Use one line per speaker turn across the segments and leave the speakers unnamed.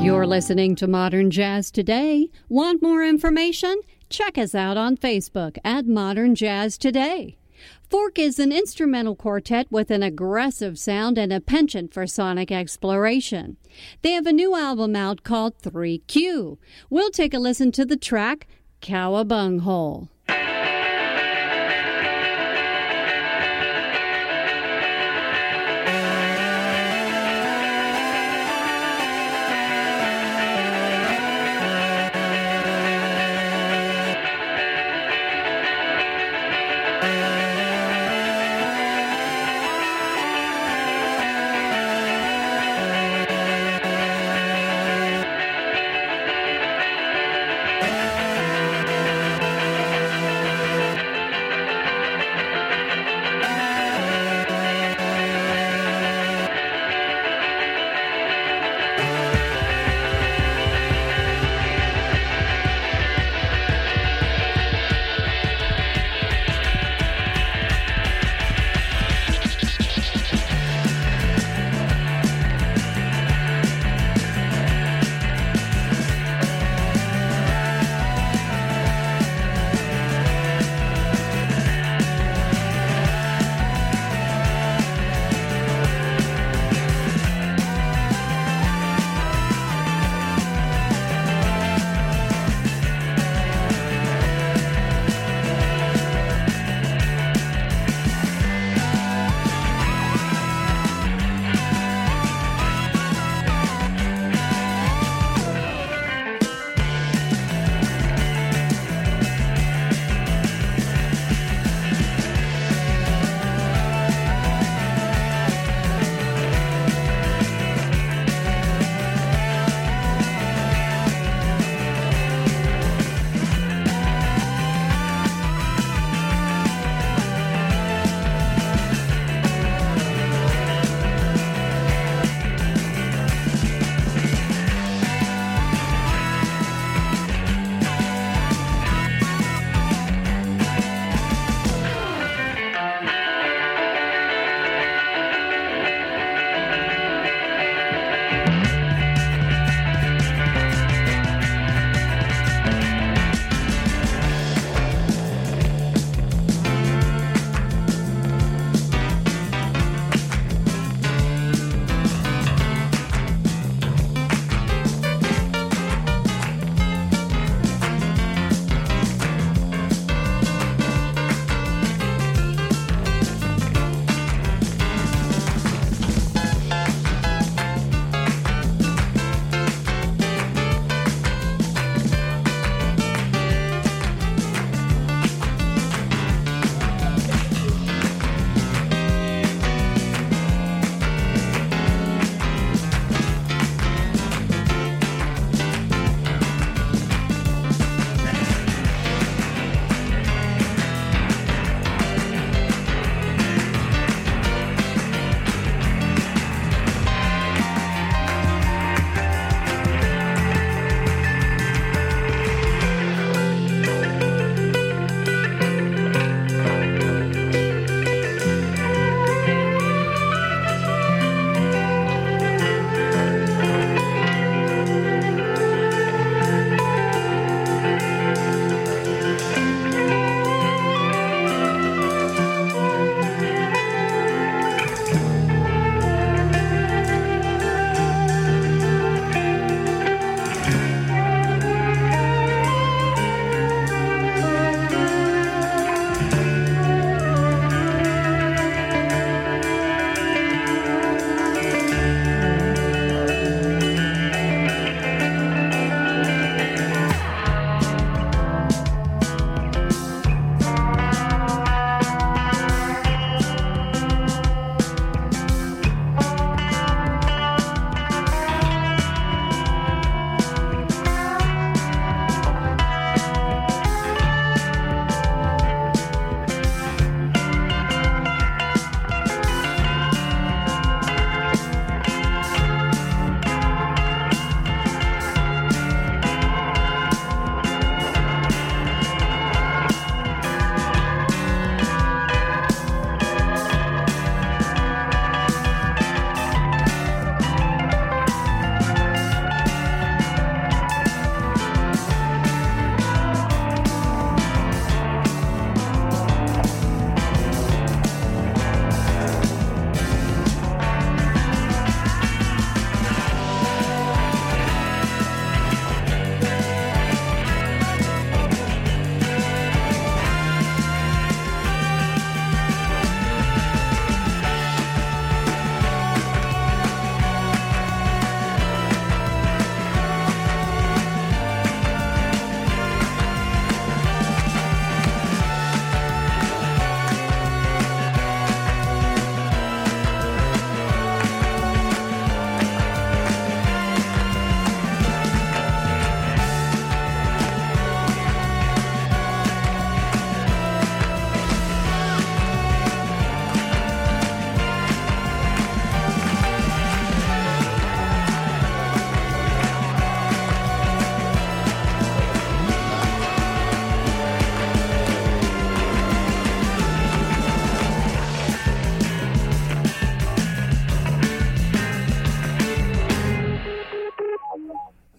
You're listening to Modern Jazz Today. Want more information? Check us out on Facebook at Modern Jazz Today. Fork is an instrumental quartet with an aggressive sound and a penchant for sonic exploration. They have a new album out called 3Q. We'll take a listen to the track Cowabunghole.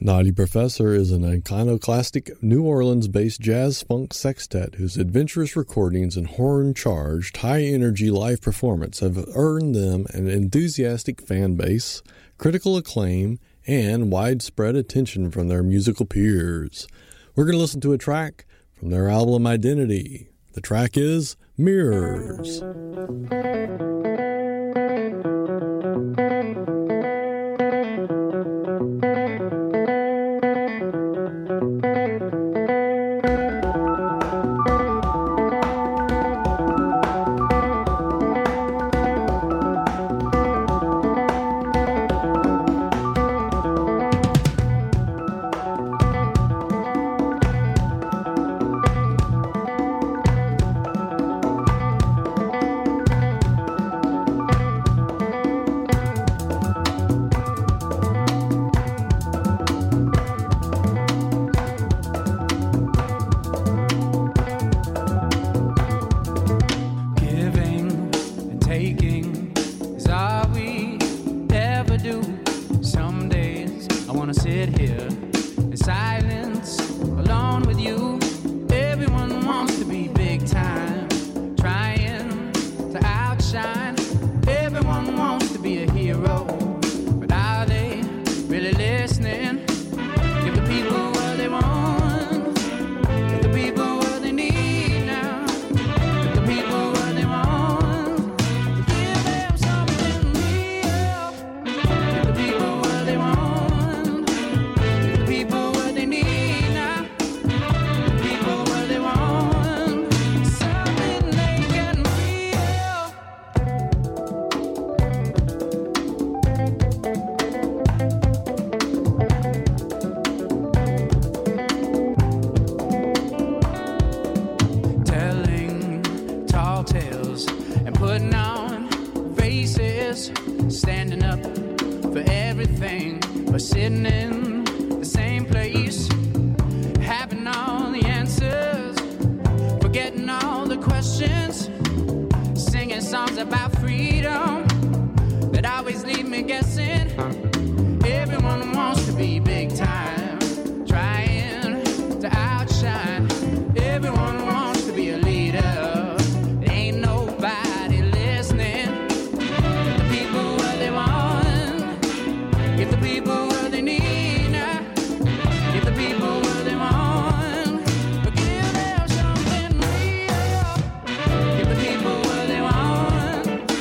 Naughty Professor is an iconoclastic New Orleans-based jazz-funk sextet whose adventurous recordings and horn-charged, high-energy live performance have earned them an enthusiastic fan base, critical acclaim, and widespread attention from their musical peers. We're going to listen to a track from their album Identity. The track is Mirrors.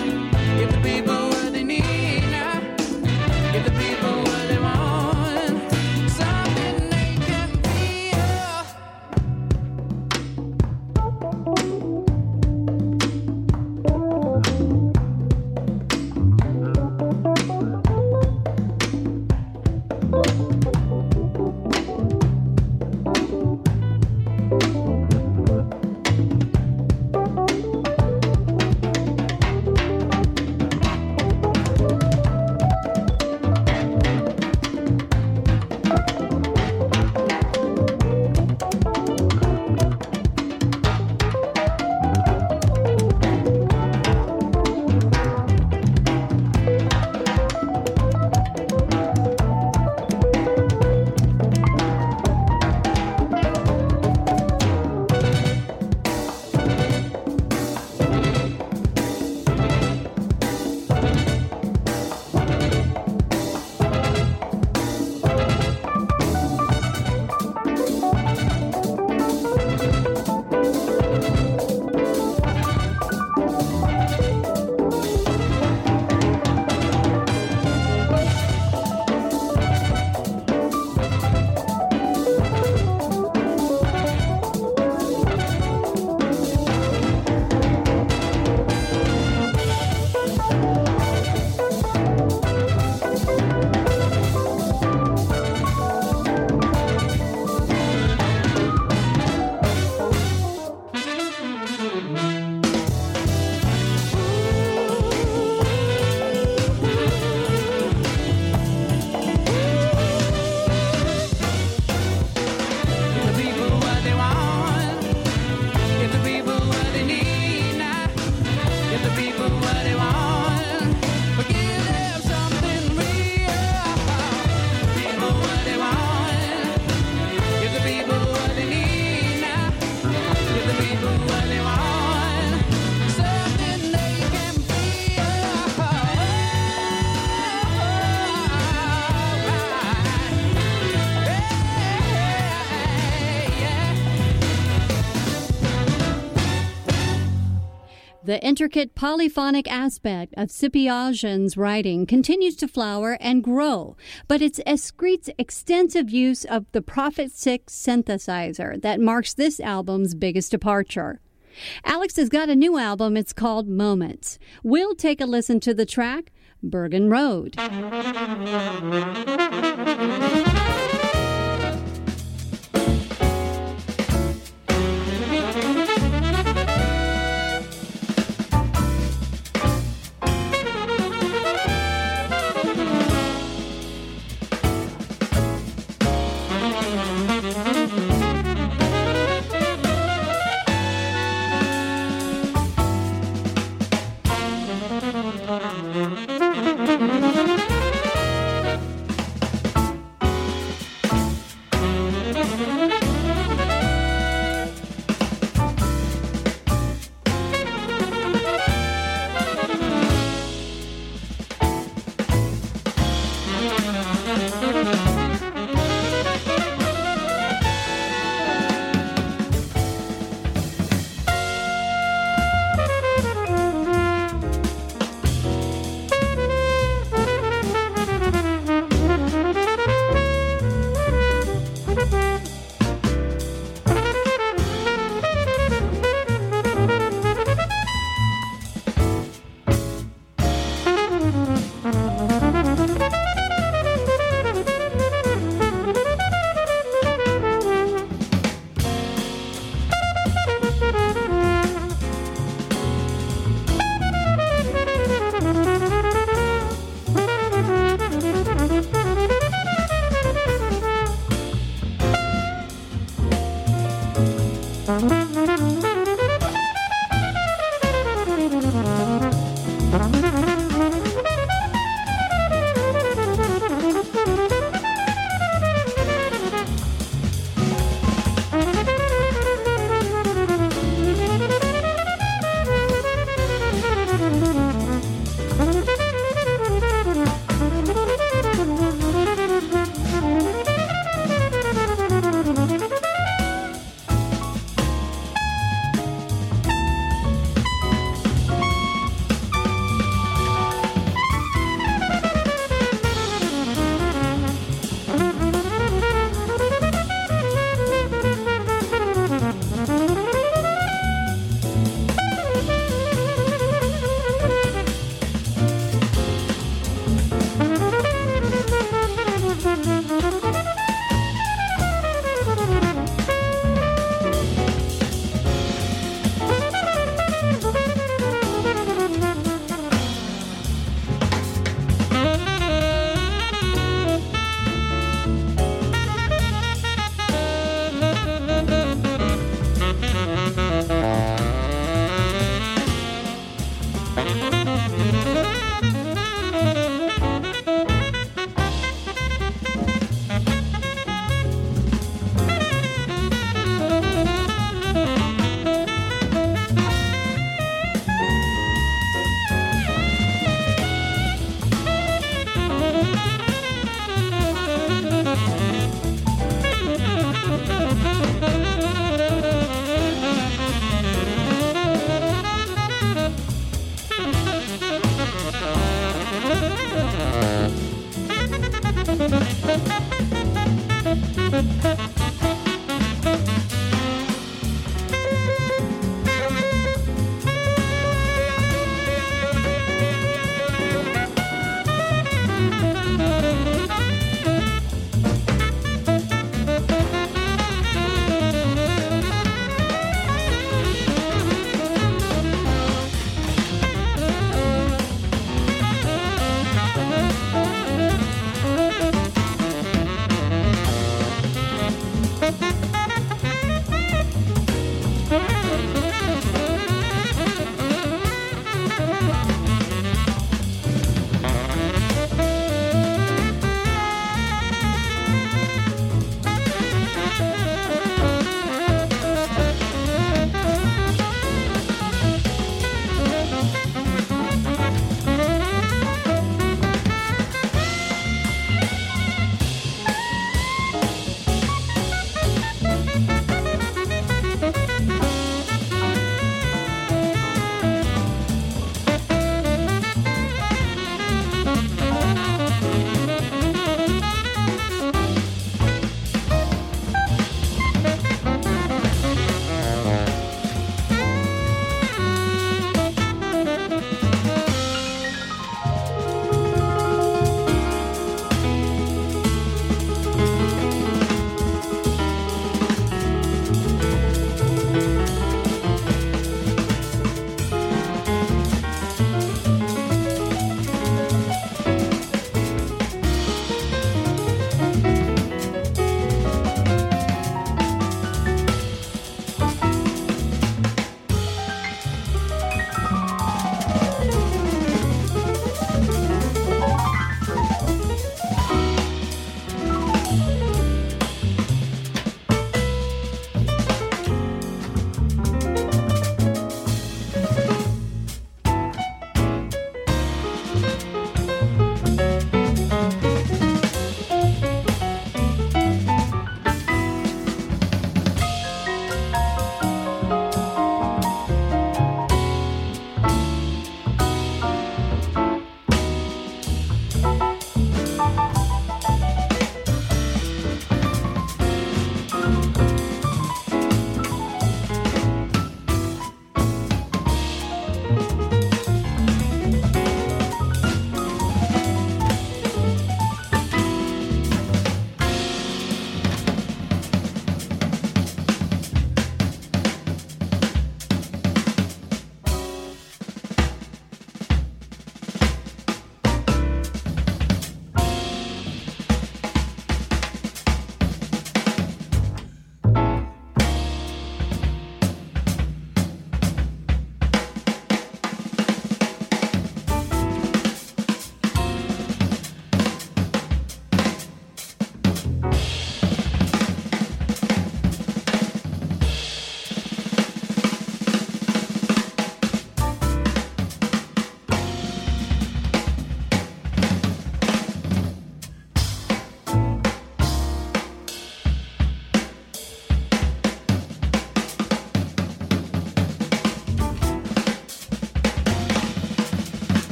Give the people what they want.
The intricate polyphonic aspect of Scipiajan's writing continues to flower and grow, but it's Escrite's extensive use of the Prophet 6 synthesizer that marks this album's biggest departure. Alex has got a new album. It's called Moments. We'll take a listen to the track, Bergen Road.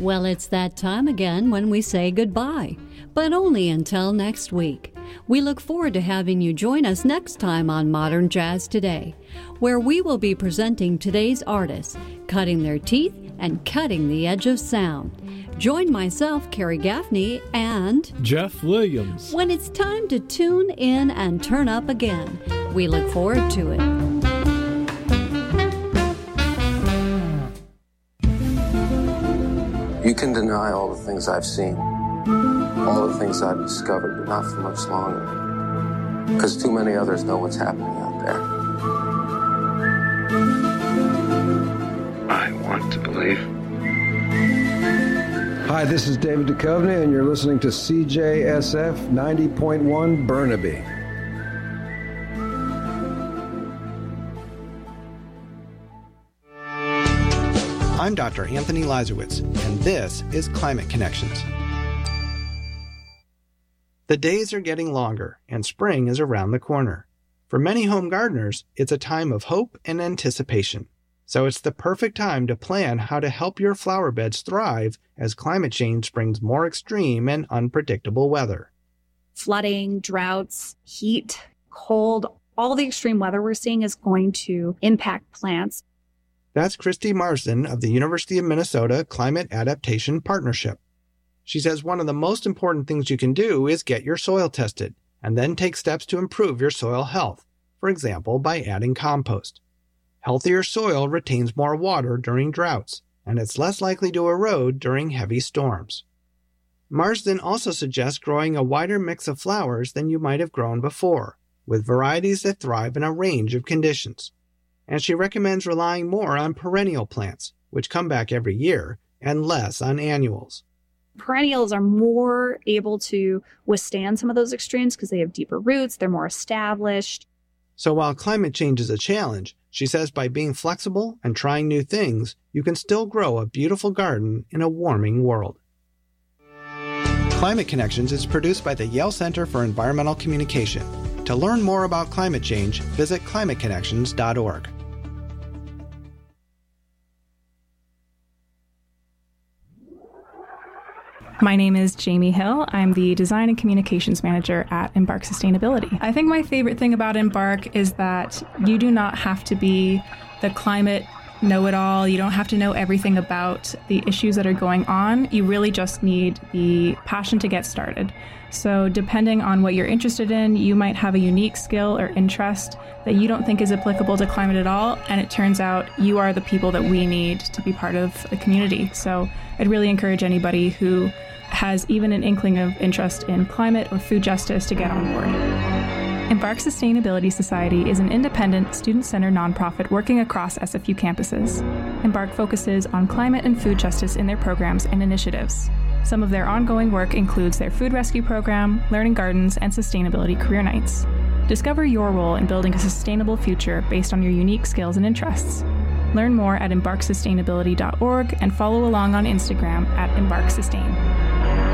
Well, it's that time again when we say goodbye, but only until next week. We look forward to having you join us next time on Modern Jazz Today, where we will be presenting today's artists, cutting their teeth and cutting the edge of sound. Join myself, Carrie Gaffney, and
Jeff Williams
when it's time to tune in and turn up again. We look forward to it.
You can deny all the things I've seen, all the things I've discovered, but not for much longer. Because too many others know what's happening out there. I want to believe.
Hi, this is David Duchovny, and you're listening to CJSF 90.1 Burnaby.
I'm Dr. Anthony Lazarowitz, and this is Climate Connections. The days are getting longer, and spring is around the corner. For many home gardeners, it's a time of hope and anticipation. So it's the perfect time to plan how to help your flower beds thrive as climate change brings more extreme and unpredictable weather.
Flooding, droughts, heat, cold, all the extreme weather we're seeing is going to impact plants.
That's Christy Marsden of the University of Minnesota Climate Adaptation Partnership. She says one of the most important things you can do is get your soil tested and then take steps to improve your soil health, for example, by adding compost. Healthier soil retains more water during droughts, and it's less likely to erode during heavy storms. Marsden also suggests growing a wider mix of flowers than you might have grown before, with varieties that thrive in a range of conditions. And she recommends relying more on perennial plants, which come back every year, and less on annuals.
Perennials are more able to withstand some of those extremes because they have deeper roots, they're more established.
So while climate change is a challenge, she says by being flexible and trying new things, you can still grow a beautiful garden in a warming world. Climate Connections is produced by the Yale Center for Environmental Communication. To learn more about climate change, visit climateconnections.org.
My name is Jamie Hill. I'm the Design and Communications Manager at Embark Sustainability. I think my favorite thing about Embark is that you do not have to be the climate know-it-all. You don't have to know everything about the issues that are going on. You really just need the passion to get started. So depending on what you're interested in, you might have a unique skill or interest that you don't think is applicable to climate at all, and it turns out you are the people that we need to be part of the community. So I'd really encourage anybody who has even an inkling of interest in climate or food justice to get on board. Embark Sustainability Society is an independent, student-centered nonprofit working across SFU campuses. Embark focuses on climate and food justice in their programs and initiatives. Some of their ongoing work includes their food rescue program, learning gardens, and sustainability career nights. Discover your role in building a sustainable future based on your unique skills and interests. Learn more at embarksustainability.org and follow along on Instagram at embarksustain.